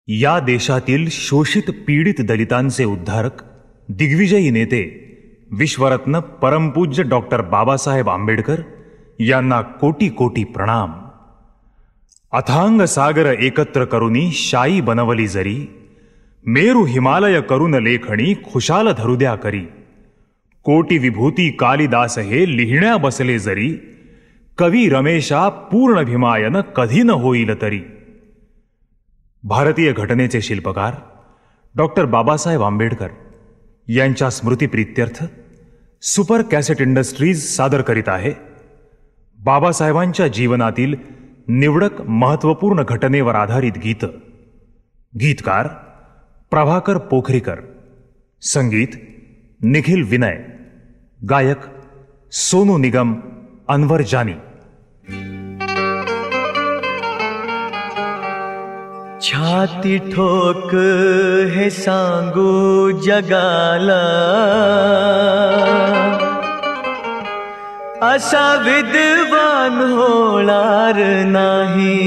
या देशातील शोषित पीडित दलितांचे उद्धारक, दिग्विजयी नेते, विश्वरत्न परमपूज्य डॉक्टर बाबासाहेब आंबेडकर यांना कोटी कोटी प्रणाम. अथांग सागर एकत्र करुनी शाई बनवली जरी, मेरू हिमालय करून लेखणी खुशाल धरू द्या करी. कोटी विभूती कालिदास हे लिहिण्या बसले जरी, कवी रमेशा पूर्ण भीमायन कधी न होईल तरी. भारतीय घटनेचे शिल्पकार डॉक्टर बाबासाहेब आंबेडकर यांच्या स्मृतिप्रीत्यर्थ सुपर कॅसेट इंडस्ट्रीज सादर करीत आहे बाबासाहेबांच्या जीवनातील निवडक महत्वपूर्ण घटनेवर आधारित गीत. गीतकार प्रभाकर पोखरीकर, संगीत निखिल विनय, गायक सोनू निगम, अनवर जानी. छाती ठोक हे सांगू जगाला, असा विद्वान होणार नाही.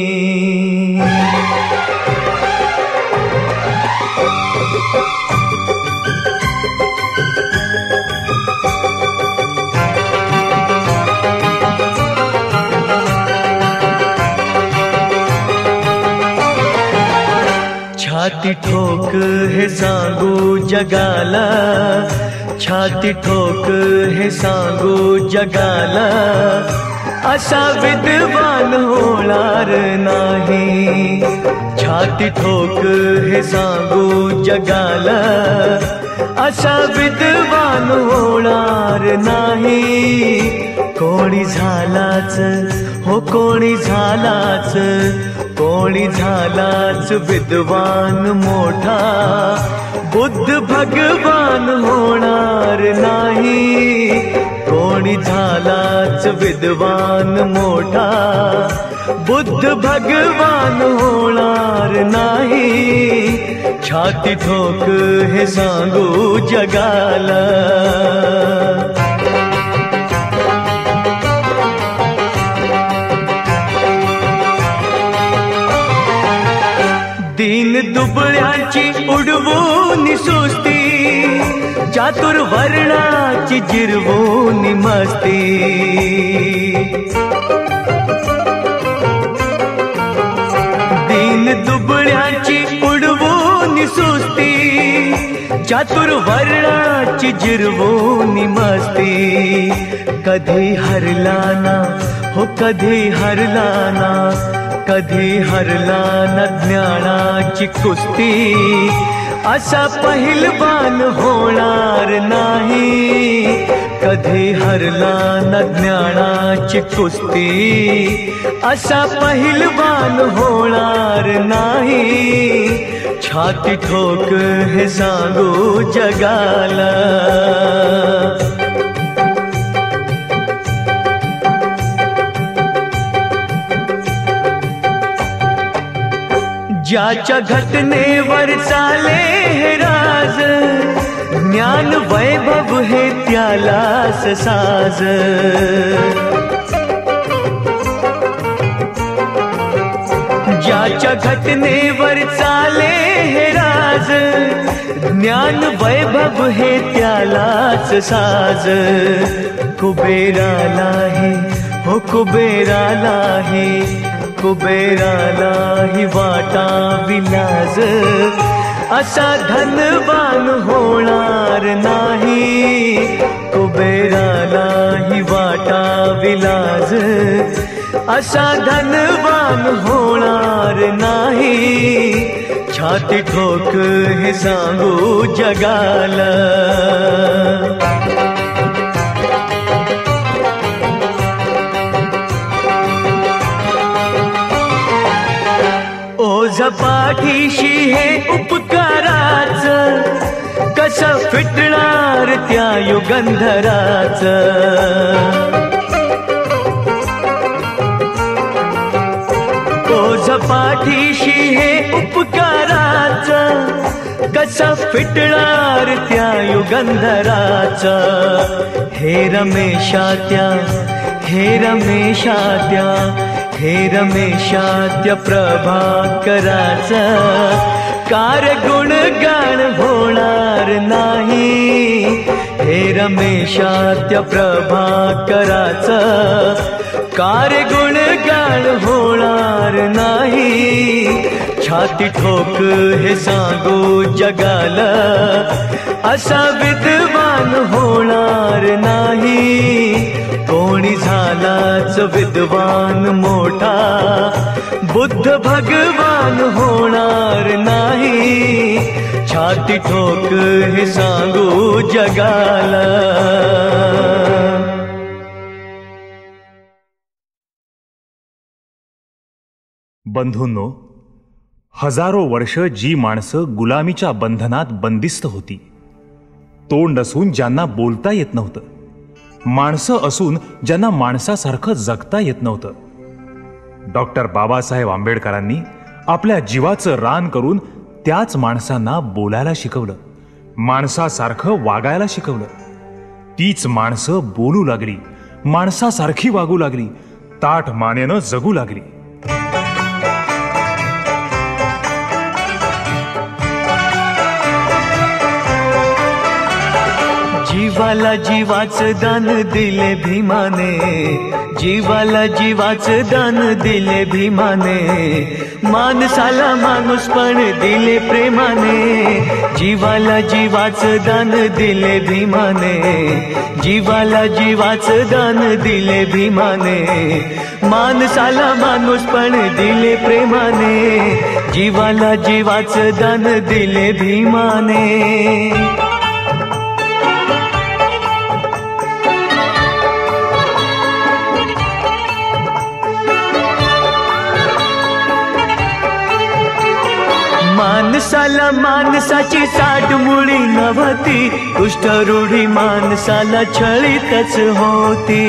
छाती ठोक हे सांगू जगाला, छाती ठोक हे सांगू जगाला, असा विद्वान होणार नाही. छाती ठोक हे सांगू जगाला, असा विद्वान होणार नाही. कोणी झालाच हो, कोणी झालाच, कोणी झालाच विद्वान मोठा, बुद्ध भगवान होणार नाही. कोणी झालाच विद्वान मोठा, बुद्ध भगवान होणार नाही. छाती ठोक हे सांगू जगाला. दीन दुबळ्याची उडवून सुस्ती, चातुर्वर्णाची जिरवून मस्ती. दीन दुबळ्याची उडवून सुस्ती, चातुर्वर्णाची जिरवून मस्ती. कधी हरला ना हो, कधी हरला ना, कधी हरला न ज्ञानाची कुस्ती. असा पहिलवान होणार नाही. कधी हरला न ज्ञानाची कुस्ती, असा पहिलवान होणार नाही. छाती ठोक हे सांगू जगाला. ज्याच्या घटनेवर चाले हे राज, ज्ञान वैभव हे त्यालाच साज. ज्याच्या घटनेवर चाले हे राज, ज्ञान वैभव हे त्यालाच साज. कुबेराला हे हो, कुबेराला हे, कुबेराला ही वाटा विलाज, असा धनवान होणार नाही. कुबेराला ही वाटा विलाज, असा धनवान होणार नाही. छाती ठोक हे सांगू जगाला. पाठीशी हे उपकाराच, कसं फिटणार त्या युगंधराच. ओझ पाठीशी हे उपकाराच, कसं फिटणार त्या युगंधराच. हे रमेशा त्या, हे रमेशा त्या, हे रमेशाद्य प्रभाकराचा कार गुणगान होणार नाही। हे रमेशाद्य प्रभाकराचा कार गुणगान होणार नाही। छाती ठोक हे सांगू जगाला असा विद्वान होणार नाही। कोणी झालाच विद्वान मोठा बुद्ध भगवान होणार नाही। छाती ठोक हे सांगू जगाला। बंधूंनो, हजारो वर्ष जी माणसं गुलामीच्या बंधनात बंदिस्त होती, तोंड असून ज्यांना बोलता येत नव्हतं, माणसं असून ज्यांना माणसासारखं जगता येत नव्हतं, डॉक्टर बाबासाहेब आंबेडकरांनी आपल्या जीवाचं रान करून त्याच माणसांना बोलायला शिकवलं, माणसासारखं वागायला शिकवलं। तीच माणसं बोलू लागली, माणसासारखी वागू लागली, ताठ मानेनं जगू लागली। जीवाला जीवाचं दान दिले भीमाने, जीवाला जीवाचं दान दिले भीमाने, माणसाला माणूसपण दिले प्रेमाने। जीवाला जीवाचं दान दिले भीमाने, जीवाला जीवाचं दान दिले भीमाने, माणसाला माणूसपण दिले प्रेमाने। जीवाला जीवाचं दान दिले भीमाने। माणसाला माणसाची साठ मुळी नव्हती, दुष्ट रूढी माणसाला छळीतच होती।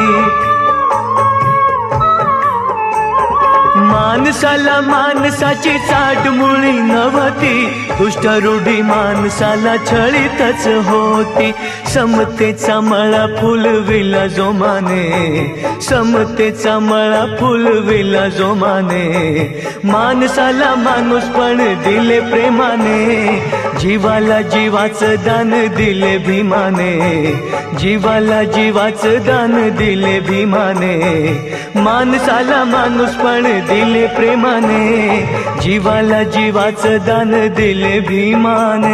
माणसाला माणसाची साठ मुळी नव्हती, दुष्ट रूढी माणसाला छळीतच होती। समतेचा मळा फुलविला जोमाने, समतेचा मळा फुलविला जोमाने, माणसाला माणूसपण दिले प्रेमाने। जीवाला जीवाचं दान दिले भीमाने, जीवाला जीवाचं दान दिले भीमाने, माणसाला माणूसपण दिले प्रेमाने। जीवाला जीवाचं दान दिले भीमाने।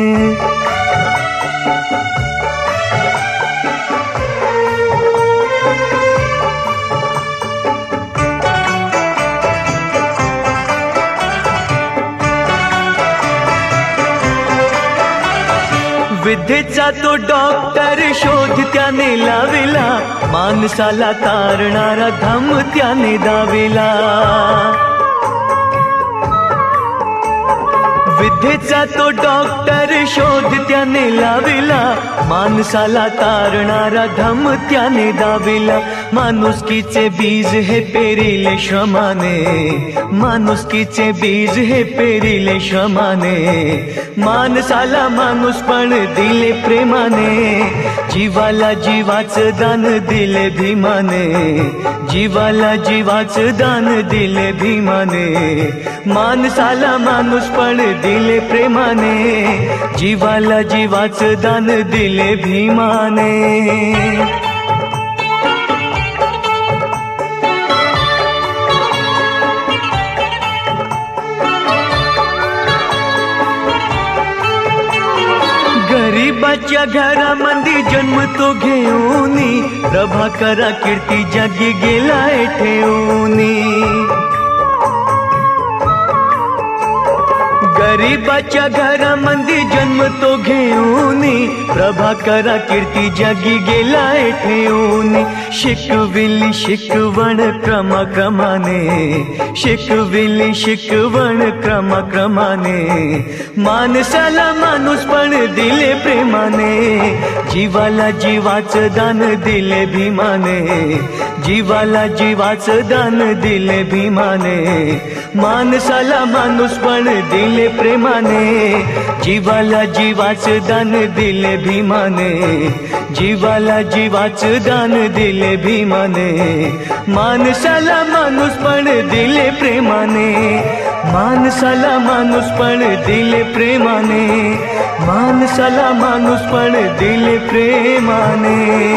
विद्येचा तो डॉक्टर शोध त्याने लाविला, माणसाला तारणारा धम त्याने दाविला। विद्येचा तो डॉक्टर शोध त्याने लाविला, माणसाला तारणारा धम त्याने दाविला। माणुसकीचे बीज हे पेरिले श्रमाने, माणुसकीचे बीज हे पेरिले श्रमाने, माणसाला माणूसपण दिले प्रेमाने। जीवाला जीवाचं दान दिले भीमाने, जीवाला जीवाचं दान दिले भीमाने, माणसाला माणूसपण दिले प्रेमाने। जीवाला जीवाचं दान दिले भीमाने। गरीबाच्या घरामध्ये जन्म तो घेऊनी, प्रभाकरा कीर्ती जगी गेलाय ठेवूनी। गरीबाच्या घरामध्ये जन्म तो घेऊनी, प्रभाकरा कीर्ती जगी गेलाय ठेवूनी। शिकविली शिकवण क्रमाक्रमाने, शिकविली शिकवण क्रमाक्रमाने, माणसाला माणूसपण दिले प्रेमाने। जीवाला जीवाचं दान दिले भीमाने, जीवाला जीवाचं दान दिले भीमाने, माणसाला माणूसपण दिले प्रेमाने। जीवाला जीवाचं दान दिले भीमाने, जीवाला जीवाचं दान दिले भीमाने, माणसाला माणूस पण दिले प्रेमाने, माणसाला माणूस पण दिले प्रेमाने, माणसाला माणूस पण दिले प्रेमाने.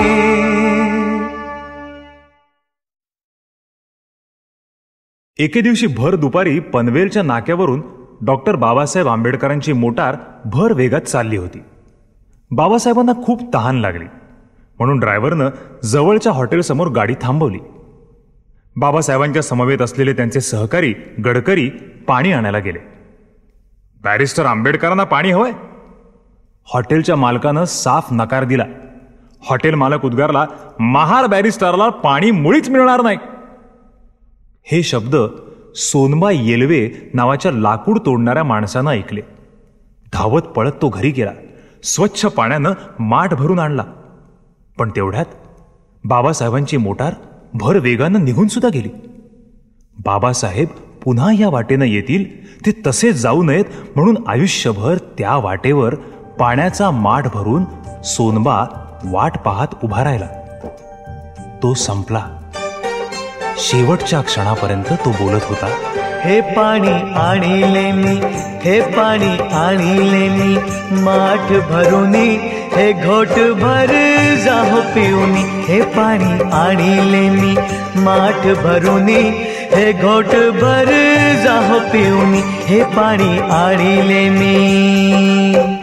एके दिवशी भर दुपारी पनवेलच्या नाक्यावरून डॉक्टर बाबासाहेब आंबेडकरांची मोटार भर वेगात चालली होती. बाबासाहेबांना खूप तहान लागली म्हणून ड्रायव्हरनं जवळच्या हॉटेलसमोर गाडी थांबवली. बाबासाहेबांच्या समवेत असलेले त्यांचे सहकारी गडकरी पाणी आणायला गेले. बॅरिस्टर आंबेडकरांना पाणी हवंय? हॉटेलच्या मालकानं साफ नकार दिला. हॉटेल मालक उद्गारला, महार बॅरिस्टरला पाणी मुळीच मिळणार नाही. हे शब्द सोनबा येलवे नावाच्या लाकूड तोडणाऱ्या माणसानं ऐकले. धावत पळत तो घरी गेला. स्वच्छ पाण्यानं माठ भरून आणला. पण तेवढ्यात बाबासाहेबांची मोटार भर वेगानं निघून सुद्धा गेली. बाबासाहेब पुन्हा या वाटेनं येतील, ते तसे जाऊ नयेत म्हणून आयुष्यभर त्या वाटेवर पाण्याचा माठ भरून सोनबा वाट पाहत उभा राहिला. तो संपला. शेवटच्या क्षणापर्यंत तो बोलत होता, हे पाणी आणिले मी, हे पाणी आणिले मी, माठ भरूनी, हे घोट भर जाहो पिऊनी, हे पाणी आणिले मी, माठ भरूनी, हे घोट भर जाहो पिऊनी, हे पाणी आणिले मी.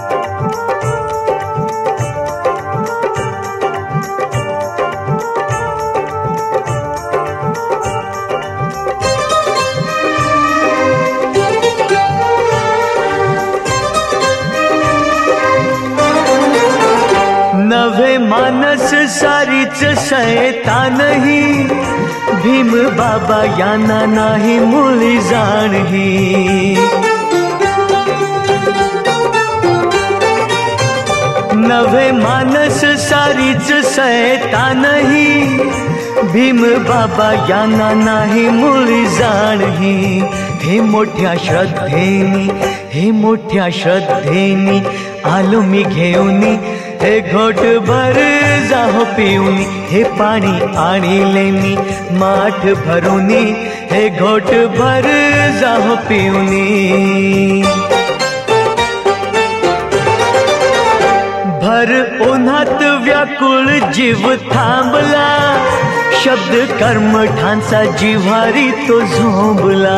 नवे मानस सारीच शैतानही, भीम बाबा यांना नाही मुळी जाणही. नवे मानस सारीच शैतानही, भीम बाबा यांना नाही मुळी जाणही. हे मोठ्या श्रद्धेनी, हे मोठ्या श्रद्धेनी आलो मी घेऊनी, हे घोट भर जाहो पिऊनी, हे पाणी आणिले मी, माठ भरूनी, हे घोट भर जाहो पिऊनी. भर उन्हात व्याकुळ जीव थांबला, शब्द कर्मठांचा जिव्हारी तो झोंबला.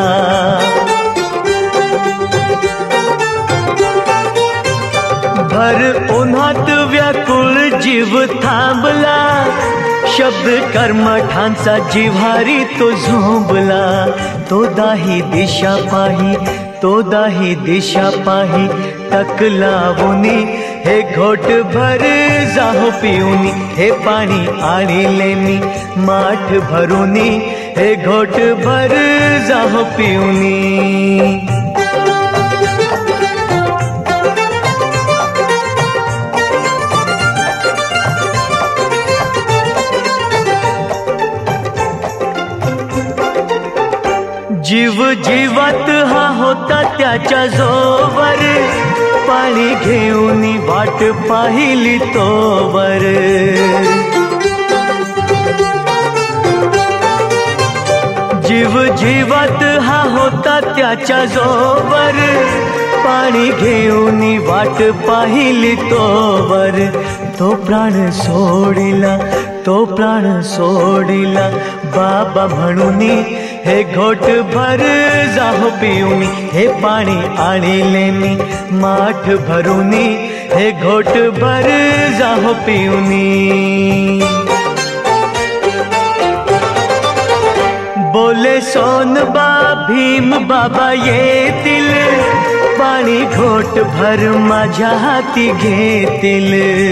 भर उन्हात व्याकुळ जीव थांबला, शब्द कर्मठांचा जिव्हारी तो झोंबला. तो दाही दिशा पाही, तो दाही दिशा पाही, टक लावूनी, हे घोट भर जाहो पिऊनी, हे पाणी आणिले मी, माठ भरूनी, हे घोट भर जाहो पिऊनी. जीव जीवात हा होता त्याच्या जोवर, पाणी घेऊन वाट पाहिली तोवर. जीव जीवात हा होता त्याच्या जोवर, पाणी घेऊन वाट पाहिली तोवर. तो प्राण सोडिला, तो प्राण सोडिला, बाबा म्हणूनी, हे घोट भर जाहो पिऊनी, हे पाणी आणिले मी, माठ भरूनी, हे घोट भर जाहो पिऊनी. बोले सोनबा भीम बाबा येतील, पाणी घोट भर माझ्या हाती घेतील.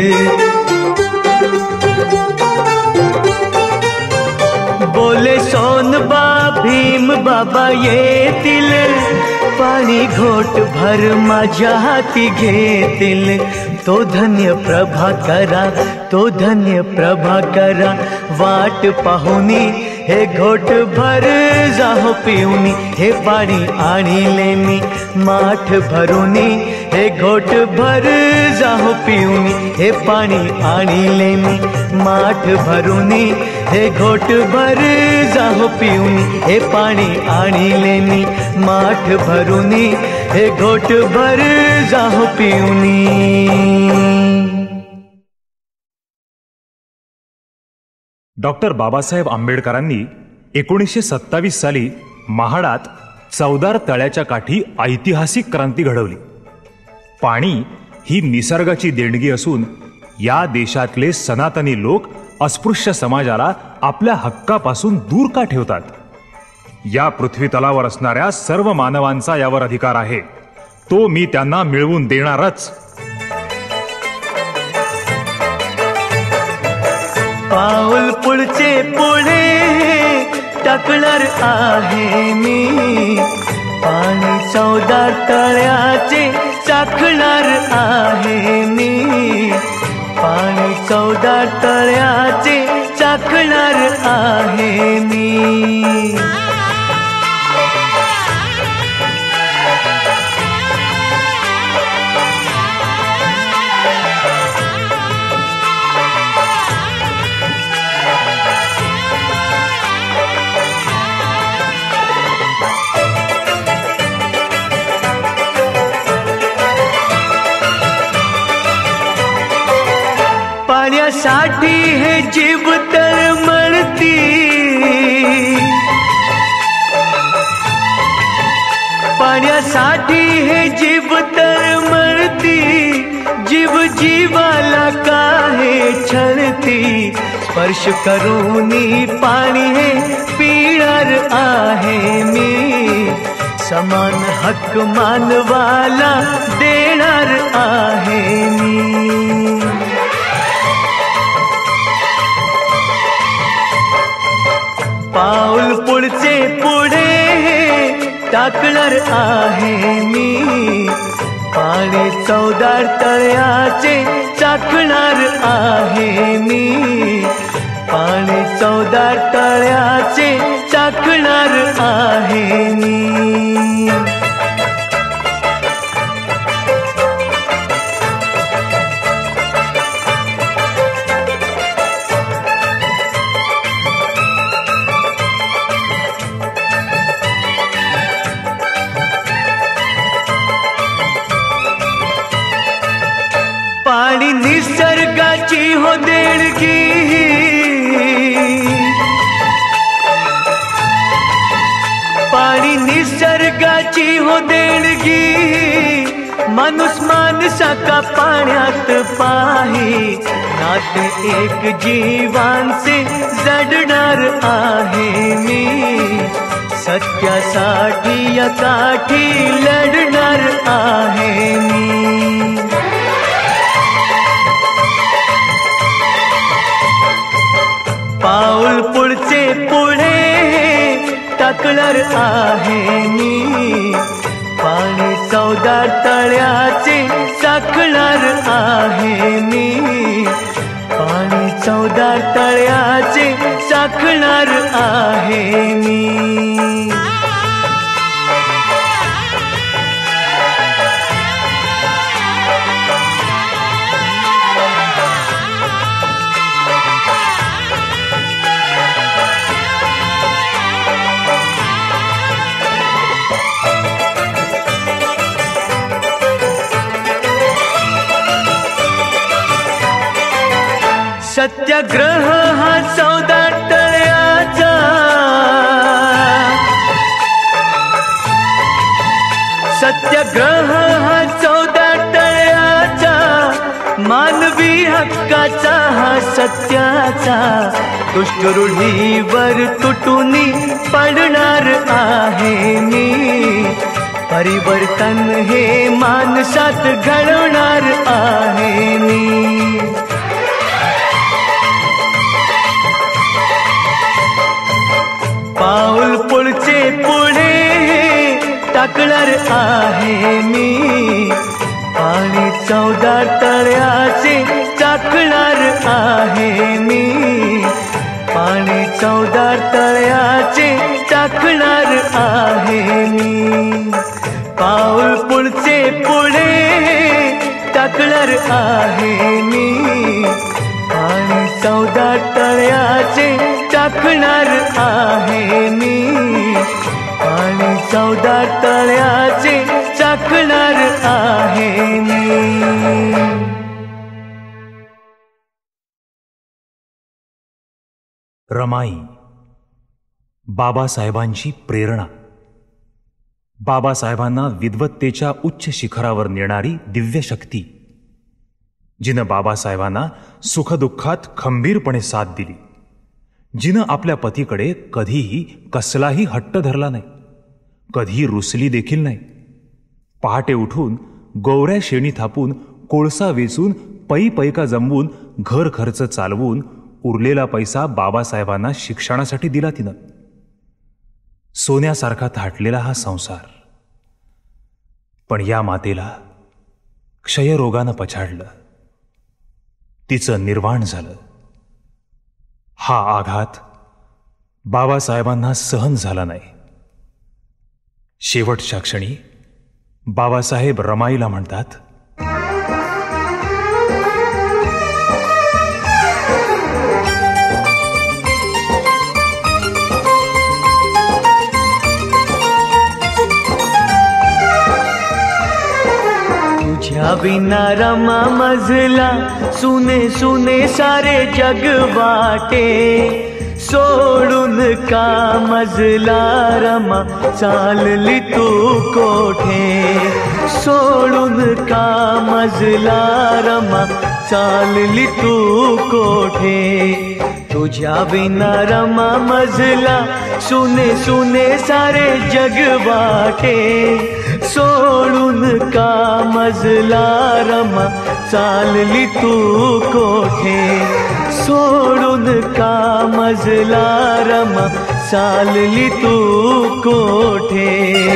बोले सोनबा भीम बाबा येतील, पाणी घोट भर माझ्या हाती घेतील. तो धन्य प्रभाकरा, तो धन्य प्रभाकरा, वाट पाहुनी, हे घोट भर जाहो पिऊनी, हे पाणी आणिले मी, माठ भरूनी, हे घोट भर जाहो पिऊनी, हे पाणी आणिले मी माठ भरूनी, हे घोट भर जाहो पिऊनी, हे पाणी आणिले मी माठ भरूनी, हे घोट भर जाहो पिऊनी. डॉक्टर बाबासाहेब आंबेडकरांनी 1927 साली महाडात चवदार तळ्याच्या काठी ऐतिहासिक क्रांती घडवली. पाणी ही निसर्गाची देणगी असून या देशातले सनातनी लोक अस्पृश्य समाजाला आपल्या हक्कापासून दूर का ठेवतात? या पृथ्वी तलावर असणाऱ्या सर्व मानवांचा यावर अधिकार आहे, तो मी त्यांना मिळवून देणारच. पाऊल पुढचे पुढे टाकणार आहे मी, पाणी चवदार तळ्याचे चाखणार आहे मी, पाणी चवदार तळ्याचे चाखणार आहे मी. पाण्यासाठी हे जीव तळमळती, पाण्यासाठी हे जीव तळमळती, जीव जीवाला काहे छळती, स्पर्श करूनी पाणी हे पिणार आहे मी, समान हक्क मानवाला देणार आहे मी. पाऊल पुढचे पुढे टाकणार आहे मी, पाणी चवदार तळ्याचे चाखणार आहे मी, पाणी चवदार तळ्याचे चाखणार आहे मी. पाणी निसर्गाची हो देणगी, पाणी निसर्गाची हो देणगी, माणूस माणसाका पाण्यात पाही, नाते एक जीवांचे जडणार आहे मी, सत्यासाठी या काठी लढणार आहे मी. पाऊल पुढचे पुढे टाकणार आहे मी, पाणी चवदार तळ्याचे चाखणार आहे मी, पाणी चवदार तळ्याचे चाखणार आहे मी. सत्याग्रह हा चवदार तळ्याचा, सत्याग्रह हा चवदार तळ्याचा, मानवी हक्काचा हा सत्याचा, दुष्ट रूढीवर तुटून पडणार आहे मी, परिवर्तन हे माणसात घडवणार आहे मी. पाऊल पुढचे पुढे टाकणार आहे मी, पाणी चवदार तळ्याचे चाखणार आहे मी, पाणी चवदार तळ्याचे चाखणार आहे मी. पाऊल पुढचे पुढे टाकणार आहे मी, आणि 14 तळ्याचे टाकणार आहे मी, आणि 14 तळ्याचे टाकणार आहे मी. रमाई, बाबासाहेबांची प्रेरणा. बाबासाहेबांना विद्वत्तेच्या उच्च शिखरावर नेणारी दिव्य शक्ती, जिनं बाबासाहेबांना सुखदुःखात खंबीरपणे साथ दिली, जिनं आपल्या पतीकडे कधीही कसलाही हट्ट धरला नाही, कधी रुसली देखील नाही. पहाटे उठून गोवऱ्या शेणी थापून कोळसा वेचून पैका जमवून घर खर्च चालवून उरलेला पैसा बाबासाहेबांना शिक्षणासाठी दिला तिनं. सोन्यासारखा थाटलेला हा संसार. पण या मातेला क्षयरोगानं पछाडलं, तिचं निर्वाण झालं. हा आघात बाबासाहेबांना सहन झाला नाही. शेवटच्या क्षणी बाबासाहेब रमाईला म्हणतात, तुझ्या विना रमा मजला सुने सुने सारे जग वाटे, सोडून का मजला रमा चालली तू कोठे, सोडून का मजला रमा चालली तू कोठे. तुझ्या विना रमा मजला सुने सुने सारे जग वाटे, सोडून का मजला रमा चालली तू कोठे, सोडून का मजला रमा चालली तू कोठे.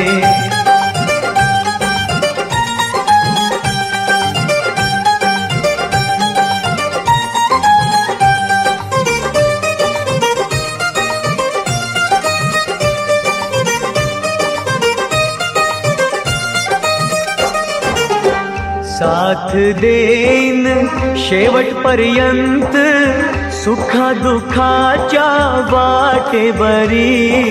साथ देईन शेवटपर्यंत सुखा दुःखाच्या वाटेवरी,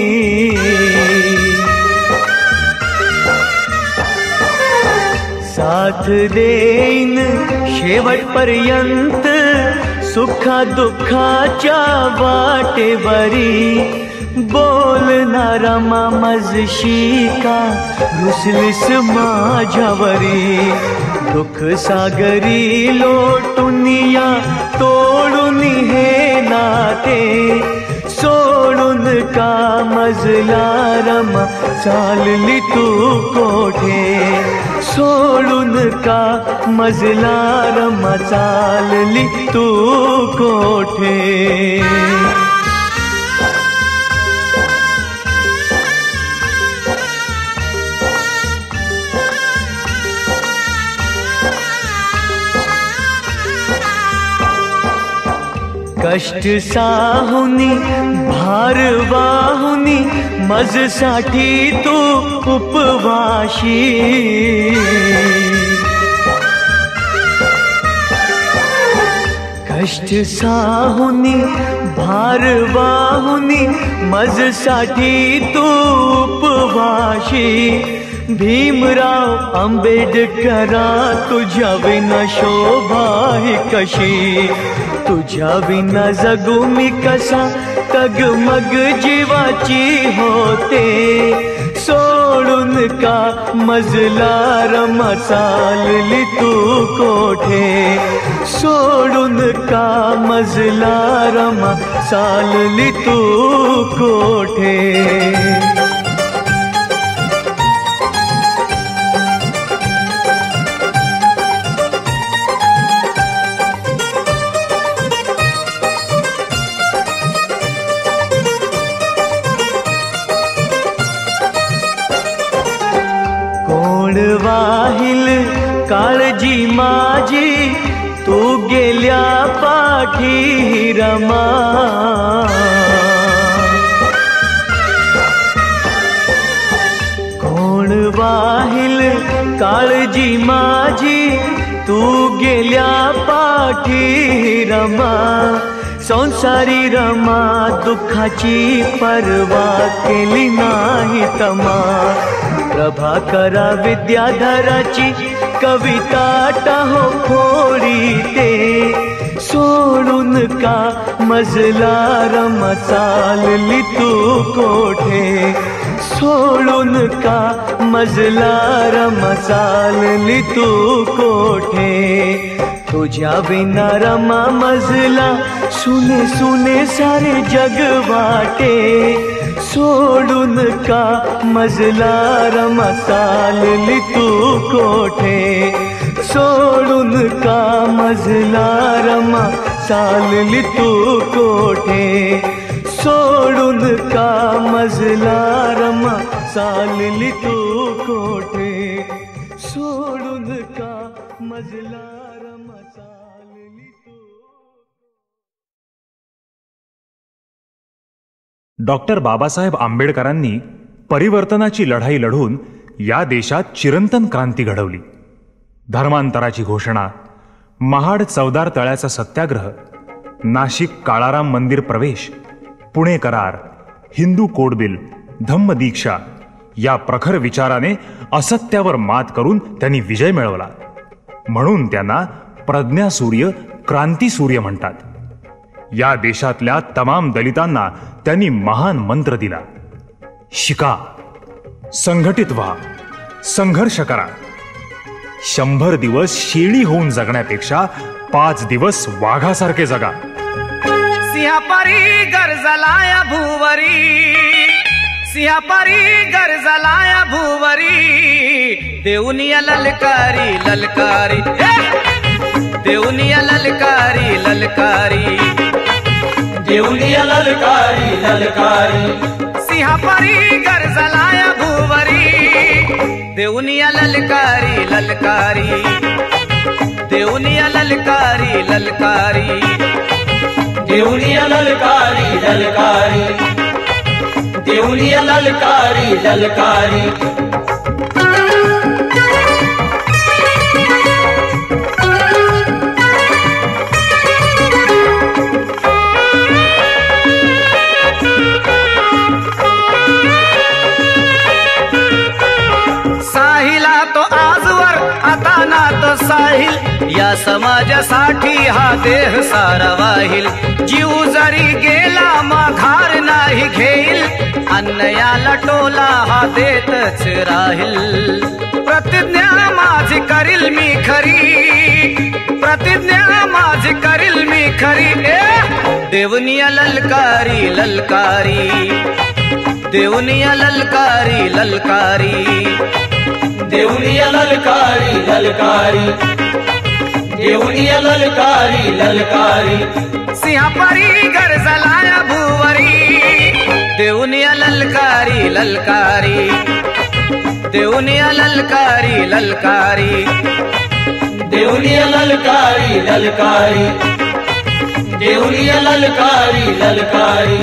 साथ देईन शेवटपर्यंत सुखा दुःखाच्या वाटेवरी. बोलणारा मजशी का रुसलीस माझ्यावरी, दुःख सागरी लोटुनिया तोडून हे नाते, सोडून का मजला रमा चालली तू कोठे, सोडून का मजला रमा चालली तू कोठे. कष्ट साहुनी भार वाहुनी मजसाठी तू उपवाशी, कष्ट साहुनी भार वाहुनी मजसाठी तू उपवाशी. भीमराव आंबेडकरा तुझ्या विना शोभा ही कशी, तुझ्या विना जगू मी कसा तगमग जीवाची होते, सोडून का मजला रमा चालली तू कोठे, सोडून का मजला रमा चालली तू कोठे. वाहिल काळजी माझी तू गेल्या पाठी रमा, कोण वाहिल काळजी माझी तू गेल्या पाठी रमा, संसारी रमा दुःखाची पर्वा केली नाही तमा. प्रभाकरा विद्याधराची कविता टाहो फोडी ते, सोडून का मजला रमा चालली तू कोठे, सोडून का मजला रमा चालली तू कोठे. तुझ्या विना रमा मजला सुने सुने सारे जग वाटे, सोडून का मजला रमा चालली तू कोठे, सोडून का मजला रमा चालली तू कोठे, सोडून का मजला रमा चालली तू कोठे, सोडून का मजला रमा चालली तू. डॉक्टर बाबासाहेब आंबेडकरांनी परिवर्तनाची लढाई लढून या देशात चिरंतन क्रांती घडवली. धर्मांतराची घोषणा, महाड चवदार तळ्याचा सत्याग्रह, नाशिक काळाराम मंदिर प्रवेश, पुणे करार, हिंदू कोड बिल, धम्मदीक्षा या प्रखर विचाराने असत्यावर मात करून त्यांनी विजय मिळवला. म्हणून त्यांना प्रज्ञासूर्य, क्रांतीसूर्य म्हणतात. या देशातल्या तमाम दलितांना त्यांनी महान मंत्र दिला. शिका, संघटित व्हा, संघर्ष करा. 100 दिवस शेळी होऊन जगण्यापेक्षा 5 दिवस वाघासारखे जगा. सिंहापारी गरजलाया भूवरी, सिंहापारी गरजलाया भूवरी, देऊनिया ललकारी ललकारी, देऊनिया ललकारी ललकारी, देऊनिया ललकारी ललकारी. सिंहापारी गरजलाया भूवरी, देऊनिया ललकारी ललकारी, देऊनिया ललकारी ललकारी, देऊनिया ललकारी ललकारी, देऊनिया ललकारी ललकारी. साहिला तो आजवर आता ना तो साहिल, या समाजासाठी हा देह सारा वाहिल. जीव जरी गेला माघार नाही घेईल, अन्याला टोला हा देतच राहील. प्रतिज्ञा माझी करील मी खरी, प्रतिज्ञा माझी करील मी खरी. देवनिया ललकारी ललकारी, देवनिया ललकारी ललकारी, देऊनिया ललकारी ललकारी, देऊनिया ललकारी ललकारी. सिंहापारी गरजलाया भूवरी, देऊनिया ललकारी ललकारी, देऊनिया ललकारी ललकारी, देऊनिया ललकारी ललकारी, देऊनिया ललकारी ललकारी.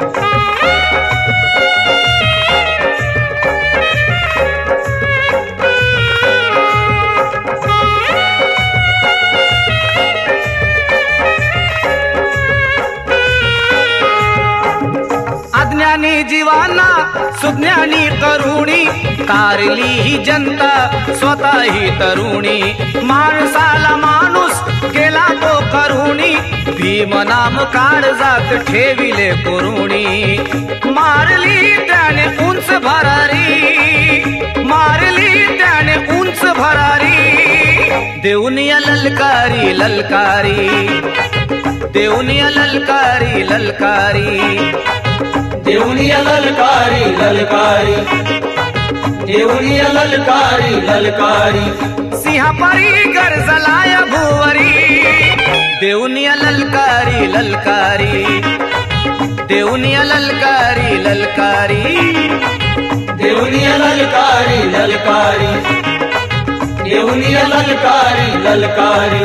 अज्ञानी जीवांना सुज्ञानी तरुणी, तारली ही जनता स्वतः ही तरुणी. माणसाला माणूस गेला तो करुणी, भीम नाम काळजात ठेविले करुणी. मारली त्याने उंच भरारी, मारली त्याने उंच भरारी. देऊनिया ललकारी ललकारी, देऊनिया ललकारी ललकारी, देऊनिया ललकारी ललकारी, देऊनिया ललकारी ललकारी. सिंहापारी गरजलाया भूवरी, देऊनिया ललकारी ललकारी, देऊनिया ललकारी ललकारी, देऊनिया ललकारी ललकारी, देऊनिया ललकारी ललकारी.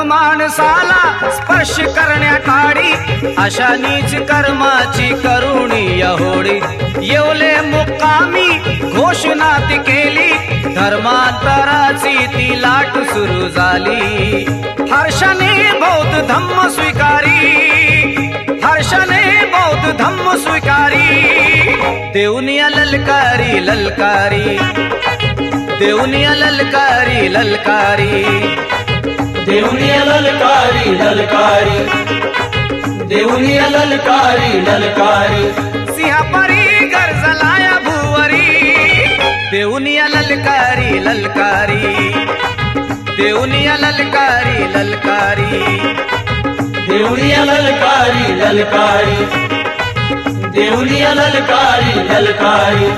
माणसाला स्पर्श करण्याकाडी अशा नीच कर्माची करुणी यहोडी येवले मुक्कामी घोषणा ती केली धर्मांतराची ती लाट सुरू झाली हर्षाने बौद्ध धम्म स्वीकारी हर्षाने बौद्ध धम्म स्वीकारी देवनिया ललकारी ललकारी देवनिया ललकारी ललकारी देवनिया ललकारी ललकारी देवनिया ललकारी ललकारी सिंहपरी गरजलाया भुवरी देवनिया ललकारी ललकारी देवनिया ललकारी ललकारी देवनिया ललकारी ललकारी देवनिया ललकारी ललकारी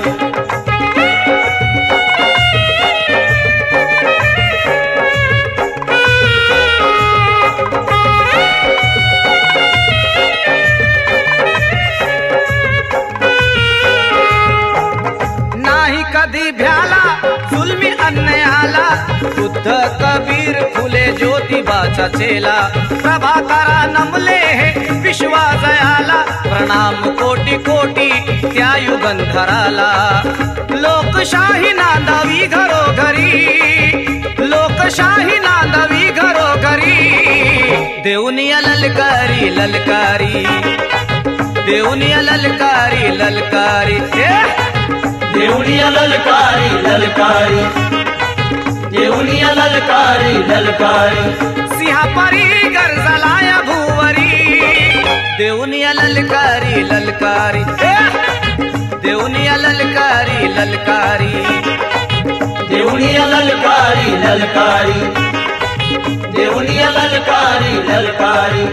कधी भ्याला जुलमी अन्यायाला बुद्ध कबीर फुले ज्योतिबाचा चेला प्रभाकरा नमले हे विश्वाजयाला प्रणाम कोटी कोटी त्या युगंधराला लोकशाही नांदावी घरोघरी लोकशाही नांदावी घरोघरी देवनिया ललकारी ललकारी देवनिया ललकारी ललकारी देवनिया ललकारी ललकारी देवनिया ललकारी ललकारी सिंहपरी गरजलाया भुवरी देवनिया ललकारी ललकारी देवनिया ललकारी ललकारी देवनिया ललकारी ललकारी देवनिया ललकारी ललकारी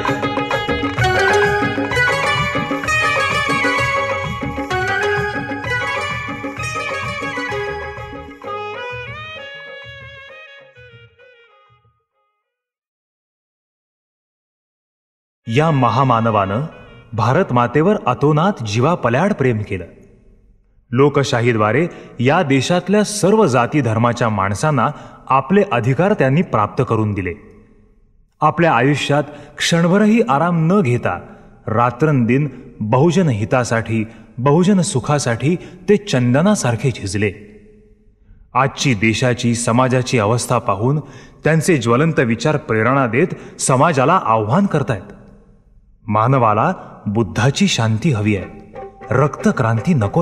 या महामानवानं भारत मातेवर अतोनात जीवापल्याड प्रेम केलं. लोकशाहीद्वारे या देशातल्या सर्व जाती धर्माच्या माणसांना आपले अधिकार त्यांनी प्राप्त करून दिले. आपल्या आयुष्यात क्षणभरही आराम न घेता रात्रंदिन बहुजन हितासाठी बहुजन सुखासाठी ते चंदनासारखे झिजले. आजची देशाची समाजाची अवस्था पाहून त्यांचे ज्वलंत विचार प्रेरणा देत समाजाला आव्हान करतायत. मानवाला बुद्धाची शांती हवी आहे, रक्तक्रांती नकोय.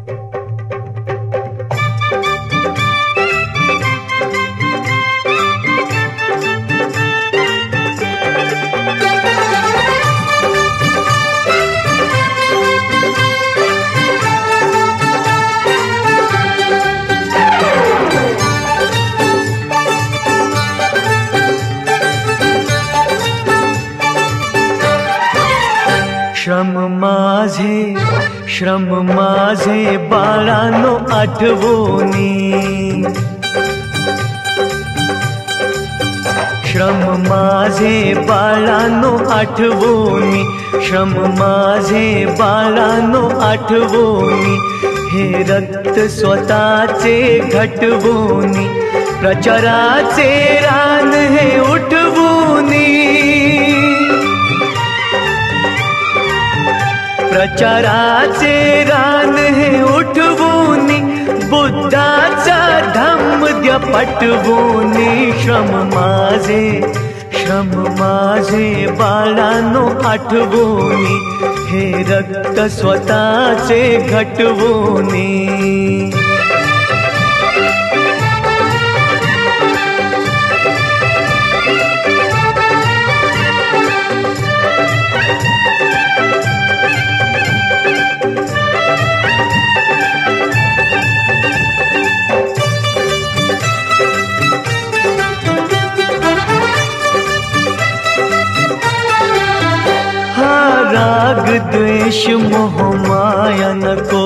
श्रम माझे बाळांनो आठवणी श्रम माझे बाळांनो आठवणी श्रम माझे बाळांनो आठवणी हे रक्त स्वतःचे घटवूनी प्रचाराचे रान हे उठवूनी प्रचाराचे रान हे उठवूनी बुद्धाचा धम्म द्या पटवूनी श्रम माझे बाळांनो आठवूनी हे रक्त स्वतःचे घटवूनी राग द्वेष मोह माया नको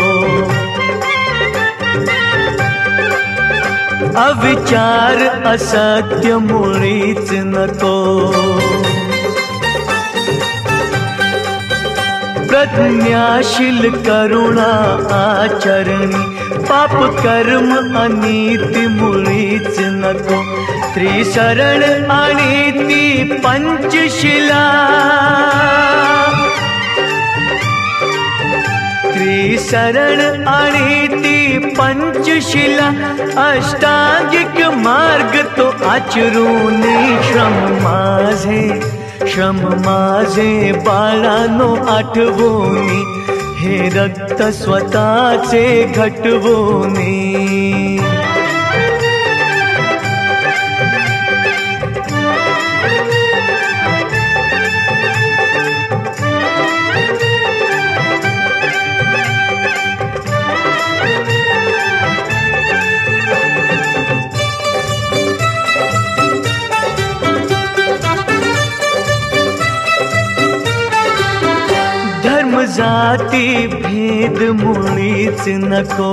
अविचार असत्य मुळीच नको प्रज्ञाशील करुणा आचरणी पाप कर्म अनीती मुळीच नको, त्रिशरण आणि ती पंचशिला, त्रिशरण आणि ती पंचशिला, अष्टांगिक मार्ग तो आचरूनी, श्रम माझे बाळानो आठवूनी, हे रक्त स्वतःचे घटवूनी. जाती भेद मुळीच नको,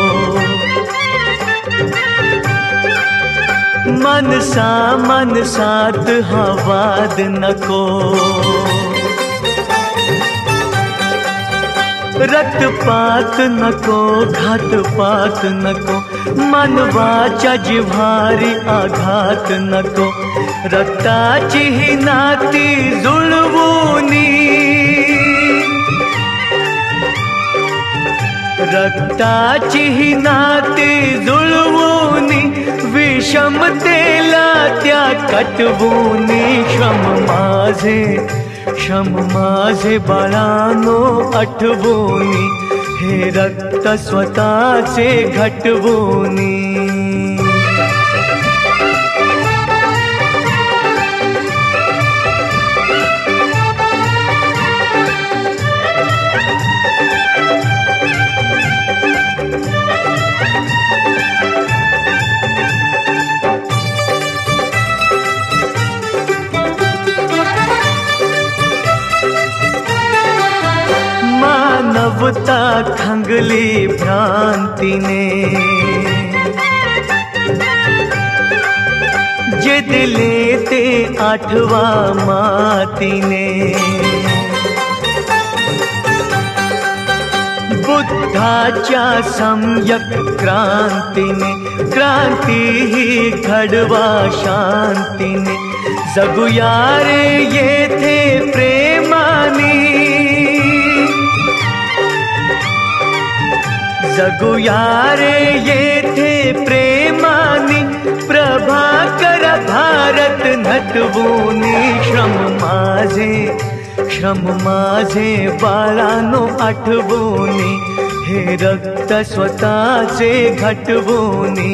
मनसात हा वाद नको, रक्तपात नको, घातपात नको, मानवाच्या जिव्हारी आघात नको, रक्ताची ही नाती जुळवूनी, रक्ताची ही नाती जुळवूनी, विषमतेला त्या कटवूनी, श्रम माझे बाळानो आठवूनी, हे रक्त स्वतःचे घटवूनी. मानवता खंगली भ्रांतीने, जे दिले ते आठवा मातीने, बुद्धाच्या सम्यक क्रांतीने, क्रांती ही घडवा शांतीने, जगूया रे येथे प्रेमाने, जगूया रे येथे प्रेमाने, प्रभाकर भारत नटवूनी, श्रम माझे बाळानो आठवूनी, हे रक्त स्वतःचे घटवूनी.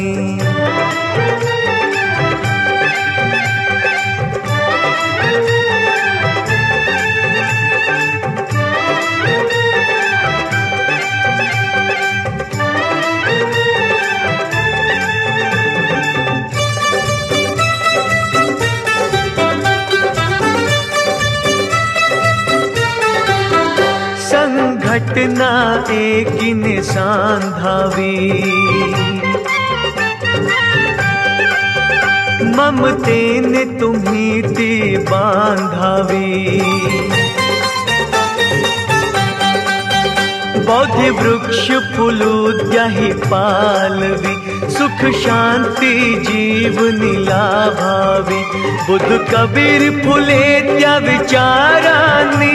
घटना एकीने सांधावी, ममतेने तुम्ही ती बांधावी, बौद्ध वृक्ष फुलूद्या ही पालवी, सुख शांती जीवनी लाभावी, बुद्ध कबीर फुले त्या विचारांनी,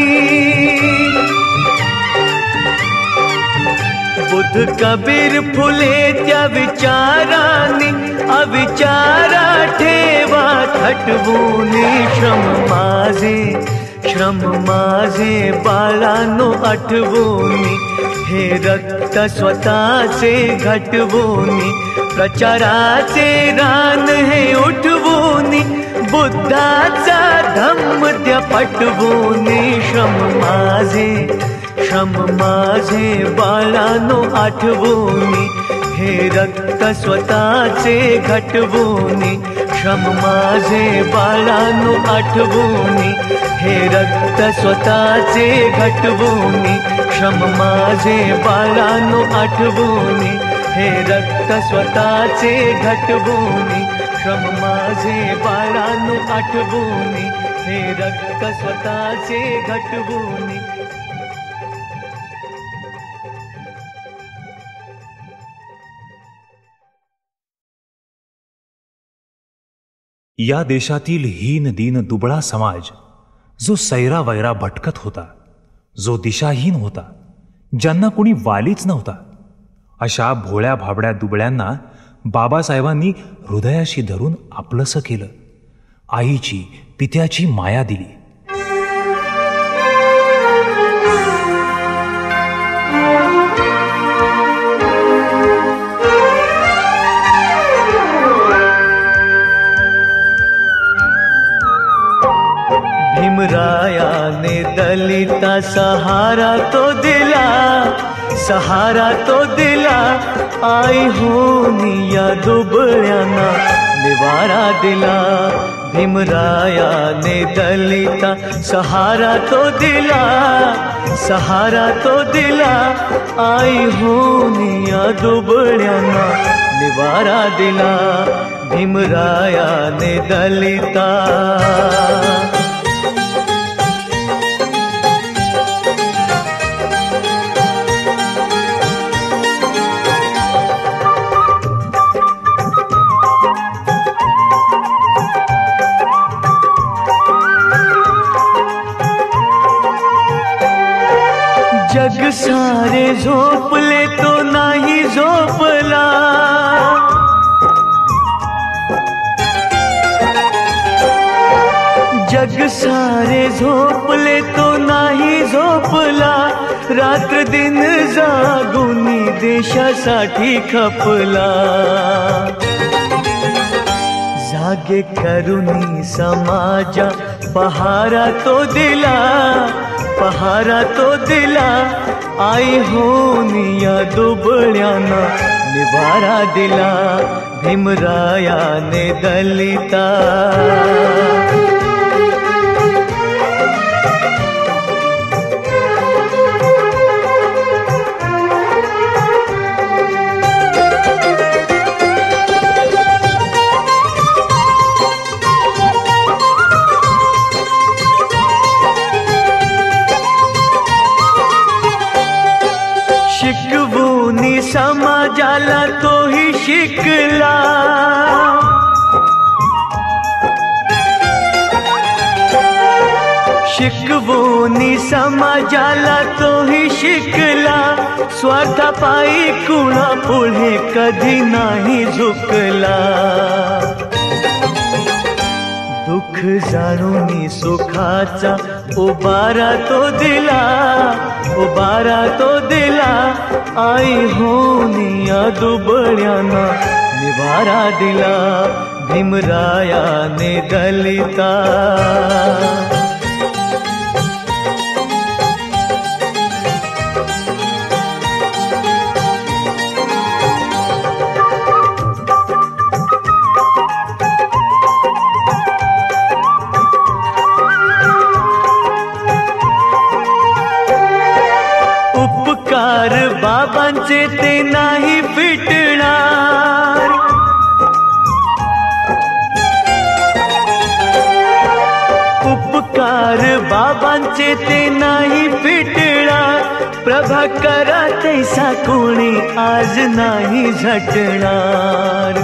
बुद्ध कबीर फुले त्या विचारांनी, अविचारा ठेवा थटवूनी, श्रम माझे बाळानो आठवूनी, हे रक्त स्वतःचे घटवूनी, प्रचाराचे रान हे उठवूनी, बुद्धाचा धम्म त्या पटवूनी, श्रम माझे बाळानो आठवूनी, हे रक्त स्वतःचे घटवूनी, श्रम माझे बाळानो आठवूनी, हे रक्त स्वतःचे घटवूनी, श्रम माझे बाळानो आठवूनी, हे रक्त स्वतःचे घटवूनी, श्रम माझे बाळानो आठवूनी, हे रक्त स्वतःचे घटवूनी. या देशातील हीन दीन दुबळा समाज जो सैरा वैरा भटकत होता, जो दिशाहीन होता, ज्यांना कोणी वालीच नव्हता, अशा भोळ्या भाबड्या दुबळ्यांना बाबासाहेबांनी हृदयाशी धरून आपलंसं केलं. आईची पित्याची माया दिली. भीमरायाने दलिता सहारा तो दिला, सहारा तो दिला. आई होनी या दुबळ्यांना निवारा दिला. भीमरायाने दलिता सहारा तो दिला, सहारा तो दिला. आई होनी या दुबळ्यांना निवारा दिला. भीमरायाने दलिता. जग सारे झोपले तो नाही झोपला. जग सारे झोपले तो नाही झोपला. रात्र दिन जागुनी देशासाठी खपला. जागे करुणी समाजा पहारा तो दिला, पहारा तो दिला. आई होनी या दुबळ्यांना निवारा दिला. भीमरायाने दलिता. शिकवूनी समाजाला तोही शिकला. शिकवूनी समाजाला तोही शिकला. स्वार्थापायी कुणा पुढे कधी नाही झुकला. दुःख जाणून सुखाचा उबारा तो दिला, उबारा तो दिला. आई होनी या दुबळ्यांना निवारा दिला. भीमरायाने दलिता. उपकार बाबांचे ते नाही फिटणार. उपकार बाबांचे ते नाही फिटणार. प्रभाकरा तैसा कोणी आज नाही झटणार.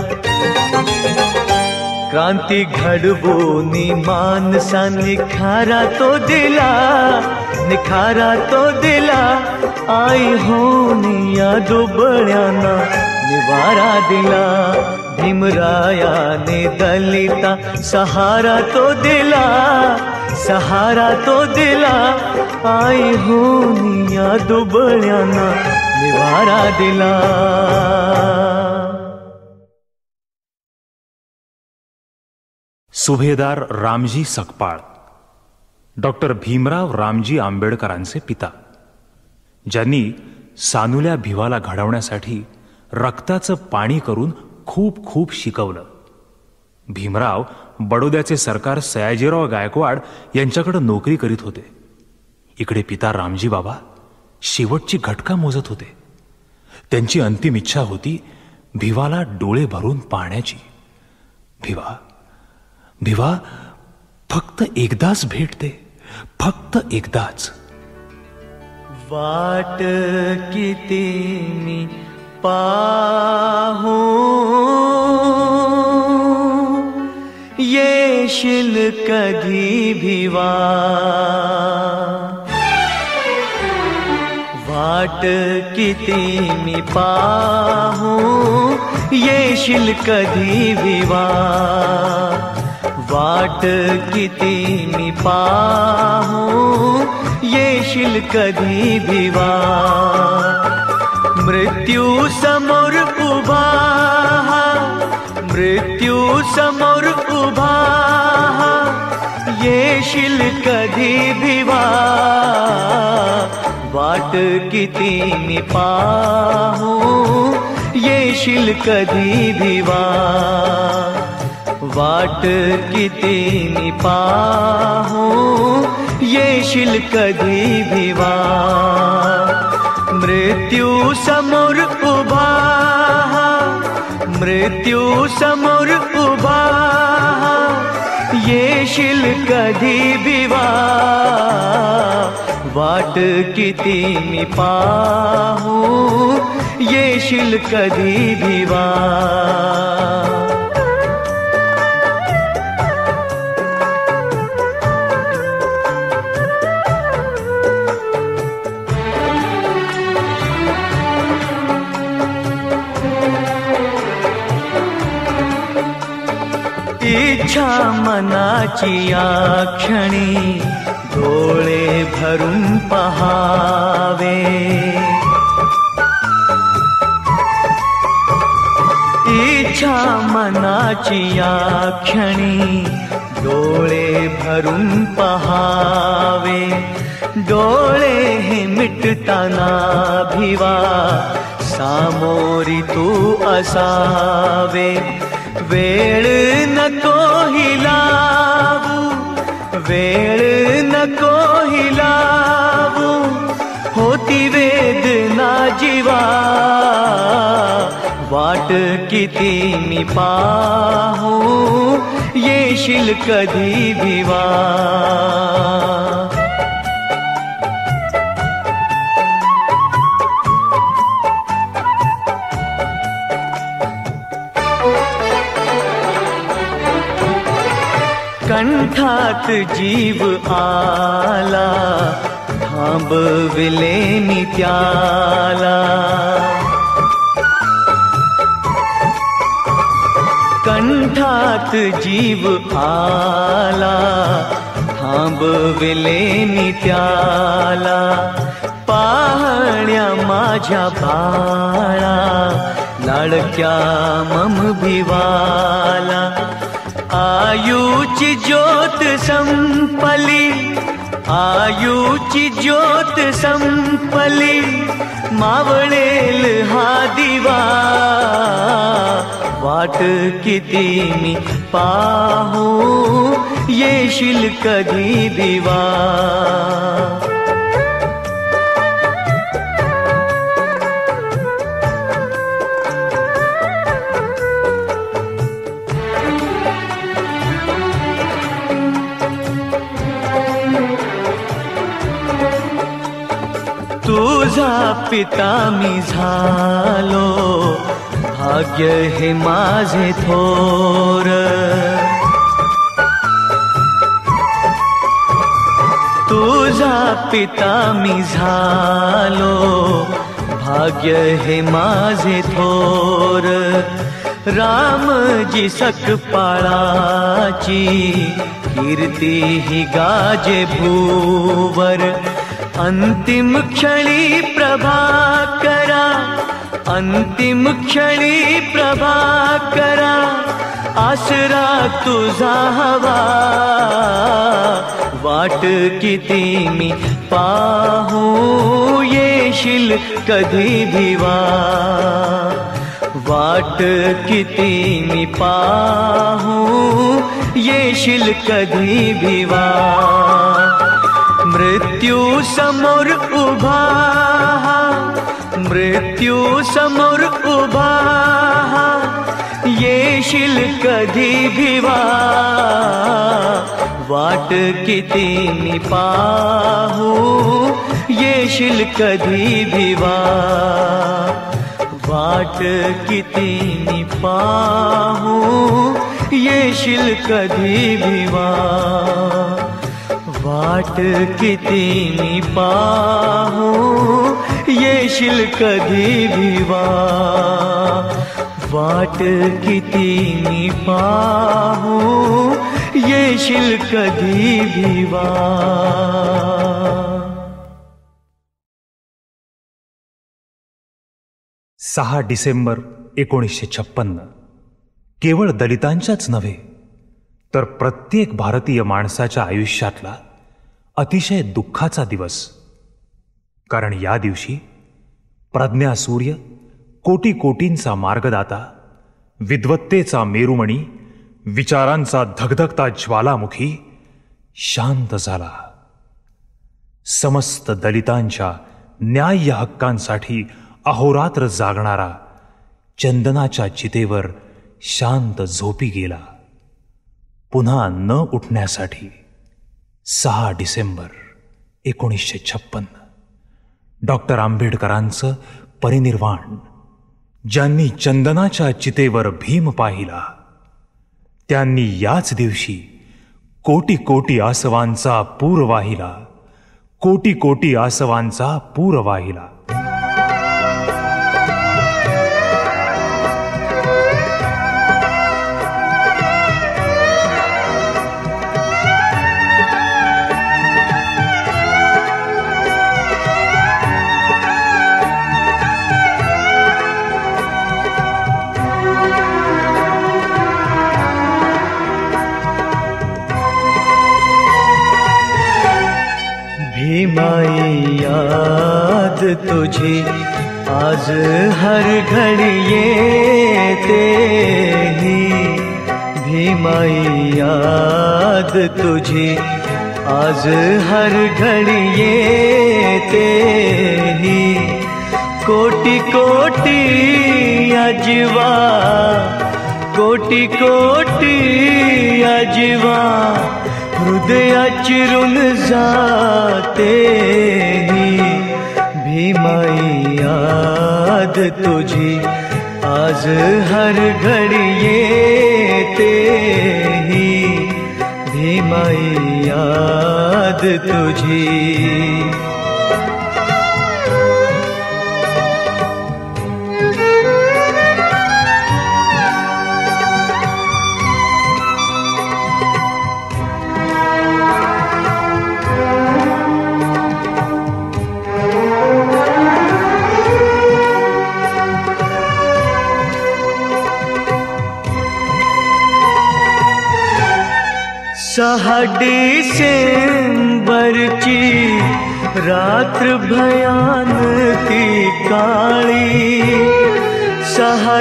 क्रांती घडवूनी मानसा निखारा तो दिला, निखारा तो दिला. आई होनी या दुबळ्यांना निवारा दिला. भीमरायाने दलिता सहारा तो दिला, सहारा तो दिला. आई होनी या दुबळ्यांना निवारा दिला. सुभेदार रामजी सकपाळ डॉक्टर भीमराव रामजी आंबेडकरांचे पिता, ज्यांनी सानुल्या भिवाला घडवण्यासाठी रक्ताचं पाणी करून खूप खूप शिकवलं. भीमराव बडोद्याचे सरकार सयाजीराव गायकवाड यांच्याकडे नोकरी करीत होते. इकडे पिता रामजी बाबा शेवटची घटका मोजत होते. त्यांची अंतिम इच्छा होती भिवाला डोळे भरून पाहण्याची. भिवा, भिवा फक्त एकदाच भेट दे, फक्त एकदाच. वाट किती मी पाहू ये येशील कधी भिवा वाट किती मी पाहू येशील कधी भिवा वाट किती मी पाहू येशील कधी भिवा मृत्यू समोर उभा मृत्यू समोर उभा येशील कधी भिवा वाट किती मी पाहू येशील कधी भिवा वाट किती मी पाहू येशील कधी भिवा मृत्यू समोर उभा मृत्यू समोर उभा येशील कधी भिवा वाट किती मी पाहू येशील कधी भिवा इच्छा मनाची या क्षणी डोळे भरून पहावे इच्छा मनाची या क्षणी डोळे भरून पहावे डोळे हे मिटताना भिवा सामोरी तू असावे वेळ नको हिलावू वेळ नको हिलावू होती वेदना जीवा वाट किती मी पाहू येशील कधी भिवा कंठात जीव आला थांबविले नि त्याला कंठात जीव आला थांबविले नि त्याला पाहण्या माझ्या बाळा लाडक्या मम भिवाला आयुची ज्योत संपली आयुची ज्योत संपली मावळेल हा दिवा वाट किती मी पाहू येशील कधी भिवा तुझा पिता मी झालो भाग्य हे माझे थोर तुझा पिता मी झालो भाग्य हे माझे थोर रामजी सकपाळाची कीर्ती ही गाजे भूवर अंतिम क्षणी प्रभाकरा अंतिम क्षणी प्रभाकरा आसरा तुझा हवा वाट किती मी पाहू येशील कधी भिवा वाट किती मी पाहू येशील कधी भिवा मृत्यू समोर उभा मृत्यू समोर उभा येशील कधी भिवा वाट किती मी पाहू येशील कधी भिवा वाट किती मी पाहू येशील येशील कधी भिवा, वाट किती मी पाहू, येशील कधी भिवा, वाट किती मी पाहू, येशील कधी भिवा. 6 डिसेंबर 1956 केवळ दलितांच्याच नव्हे तर प्रत्येक भारतीय माणसाच्या आयुष्यातला अतिशय दुःखाचा दिवस. कारण या दिवशी प्रज्ञासूर्य, कोटी कोटींचा मार्गदाता, विद्वत्तेचा मेरुमणी, विचारांचा धगधगता ज्वालामुखी शांत झाला. समस्त दलितांच्या न्याय्य हक्कांसाठी अहोरात्र जागणारा चंदनाच्या चितेवर शांत झोपी गेला, पुन्हा न उठण्यासाठी. 6 डिसेंबर 1956 डॉक्टर आंबेडकरांचं परिनिर्वाण. ज्यांनी चंदनाच्या चितेवर भीम पाहिला, त्यांनी याच दिवशी कोटी कोटी आसवांचा पूर वाहिला, कोटी कोटी आसवांचा पूर वाहिला. भीमाई याद तुझी आज हर घड़ी येते ही, भीमाई याद तुझी आज हर घड़ी येते ही. कोटी कोटी अजवा, कोटी कोटी अजवा, हृदय चिरून जाते ही. भीमाई याद तुझी आज हर घड़ी येते ही, भीमाई याद तुझी. सहा डिसेंबरची रात्र भयानकी काळी, 6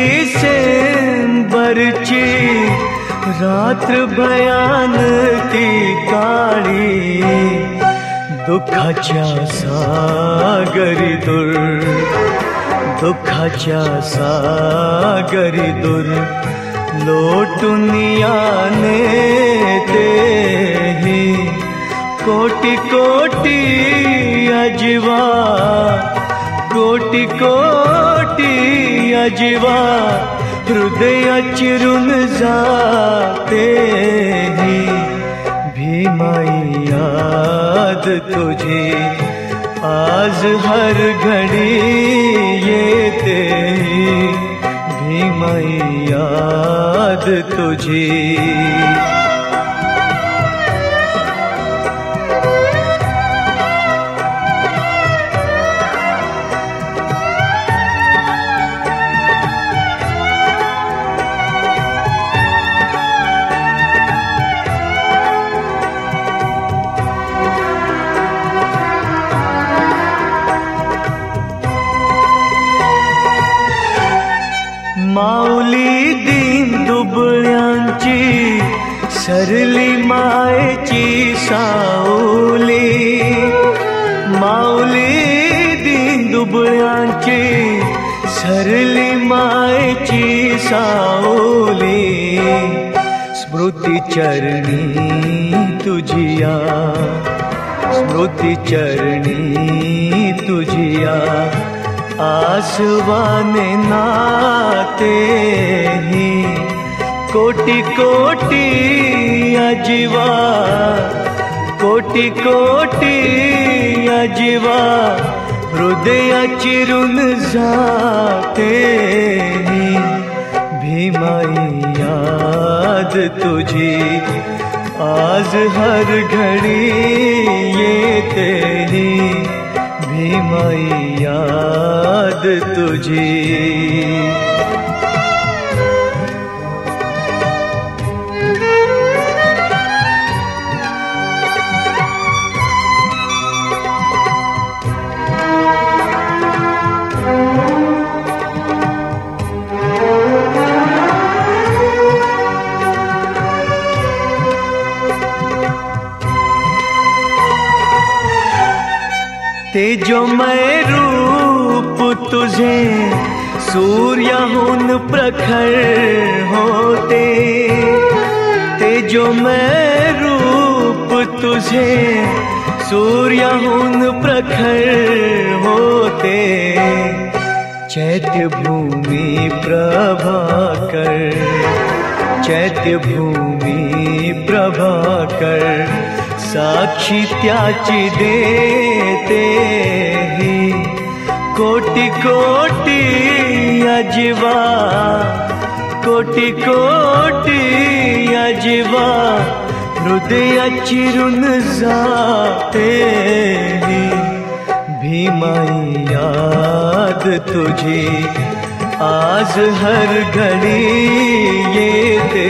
डिसेंबरची रात्र भयानकी काळी. दुःखाच्या सागरी दूर, दुःखाच्या सागरी दूर लोटून याने तेही. कोटी कोटी अजवा, कोटी कोटी अजवा, हृदय चिरून जातेही. भीमाई याद तुझी आज हर घडी येतेही. भीमाई याद तुझी. माऊली दीन दुबळ्यांची सरली मायेची सावली. माऊली दीन दुबळ्यांची सरली मायेची सावली. स्मृती चरणी तुझिया, स्मृती चरणी तुझिया, आसवाने नातेही. कोटि कोटि अजीवा, कोटि कोटि अजीवा, हृदय चिरुन जाते भीमाई याद तुझी आज हर घड़ी येते भीमाई याद तुझी। तेजोमय रूप तुझे सूर्यहुन प्रखर होते, तेजोमय रूप तुझे सूर्यहुन प्रखर होते, चैत्य भूमि प्रभाकर, चैत्य भूमि प्रभाकर, साक्षी त्याची देते कोटि कोटि अजीवा, कोटि कोटि अजीवा, हृदय चिरुन जाते भीमाई याद तुझी आज हर घड़ी येते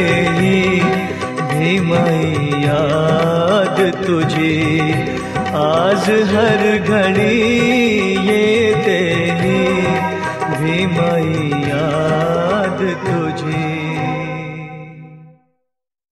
भीमाई याद तुझी आज हर घड़ी येते भीमाई याद तुझी।